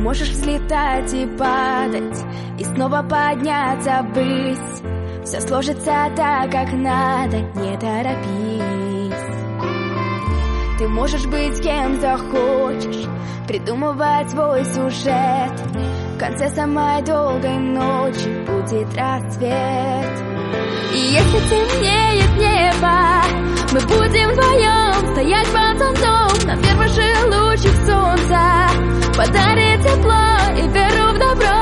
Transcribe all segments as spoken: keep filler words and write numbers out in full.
можешь взлетать и падать, и снова подняться ввысь. Все сложится так, как надо, не торопись. Ты можешь быть кем захочешь, придумывать свой сюжет. В конце самой долгой ночи будет рассвет. И если темнеет небо, мы будем вдвоем стоять под солнцом. Нам первый же лучик солнца подарит тепло и веру в добро.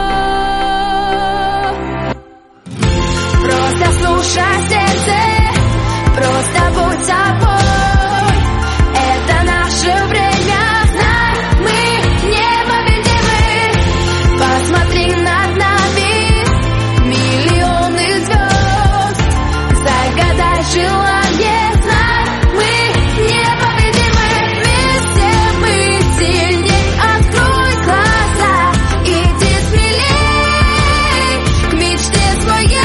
Просто слушай сердце, просто будь собой. Это наше время, знай, мы непобедимы. Посмотри над нами миллионы звезд, загадай желание, знай, мы непобедимы. Вместе мы сильней, открой глаза, иди смелей к мечте своей.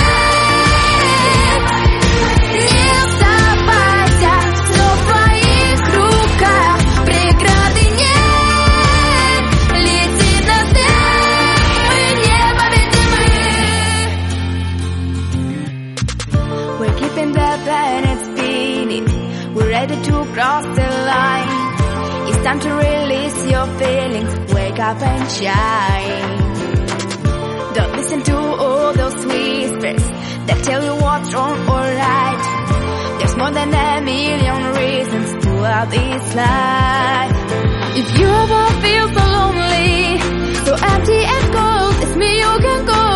Ready to cross the line. It's time to release your feelings. Wake up and shine. Don't listen to all those whispers that tell you what's wrong or right. There's more than a million reasons to love this life. If you ever feel so lonely, so empty and cold, it's me you can go.